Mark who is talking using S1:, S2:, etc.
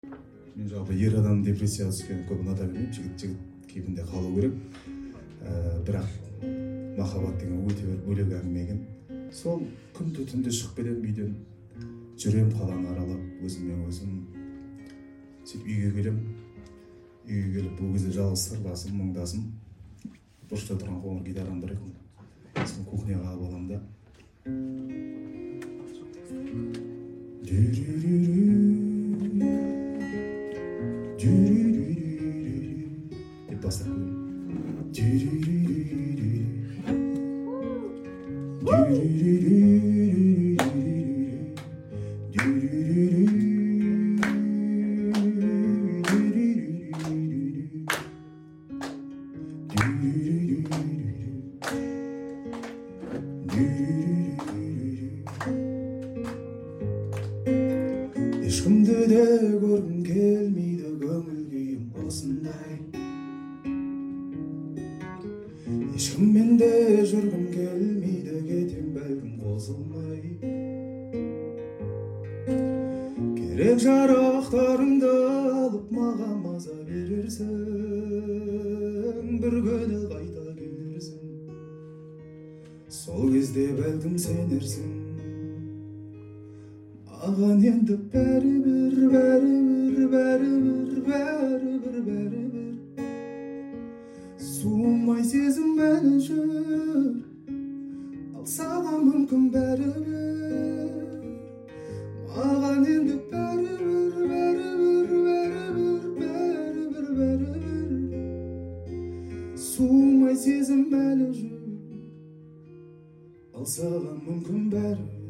S1: Мен жалпы ер адам депрессияға түскенін көп ұната бермеймін. Жігіт кейпінде қалу керек. Бірақ махаббат деген өте бір бөлек әңгіме екен. Сол күнде түнде шығып келемін үйден, жүремін қаланы аралап өзіммен өзім. Сөйтіп үйге келіп бұл кезде жалғыз сырласым, мұңдасым. Бұрышта тұрған қоңыр гитарам бар екен. Сосын кухняға алып аламын да. Деп бастап ешкімді де көргім келмейді, көңіл күйім осындай. Ешкіммен де жүргім келмейді, кетем бәлкім қосылмай. Керек жарақтарыңды алып маған маза берерсің, бір күні қайта келерсің. Сол кезде бәлкім сенерсің. Маған енді бәрібір. Суымай сезім әлі жүр, ал саған мүмкін бәрібір. Маған енді бәрібір. Суымай сезім әлі жүр, ал саған мүмкін бәрібір.